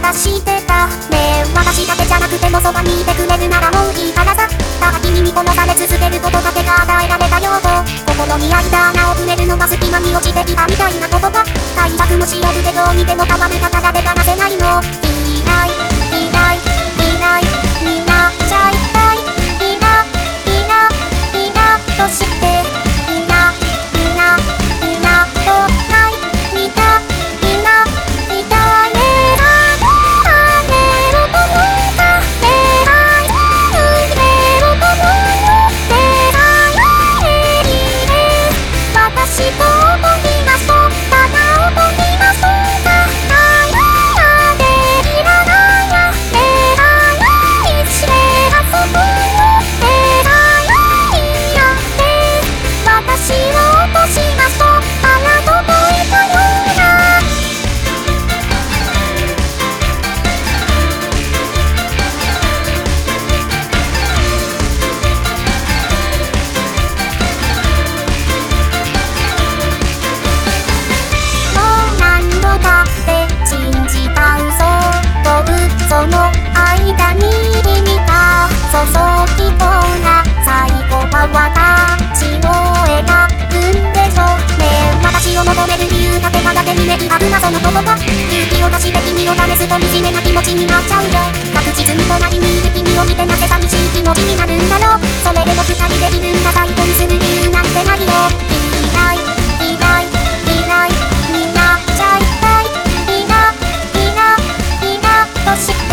してたねえ、私だけじゃなくてもそばにいてくれるならもういいからさ。ただ君に殺され続けることだけが与えられた用途。心に開いた穴を埋めるのが隙間に落ちてきたみたいな言葉。対策もしよるけど見ても変わる宝で話せないの。いないいないいないになっちゃいたい。いないないなとしていないなとないみたいないたいね。あげろと思ったねえ、逃げろと思ってないね。私と思いまそう、ただ思いまそうかないやでいらないやねえ、一緒で遊ぶよねえ、やって私を落としまそう、あらどこへかような。もう何度だって信じた嘘と嘘の間に見た注ぎそうな最後は私を選ぶんでしょねえ。私を求める理由だけがだけにねいはずなその言葉。勇気を出して君を試すと惨めな気持ちになっちゃうよ。確実に隣にいる君を見てなぜ寂しい気持ちになるんだろう。それでも二人でいるんだ、再婚する理由なんてないよ。いないいないいないになっちゃいたい。いないなとして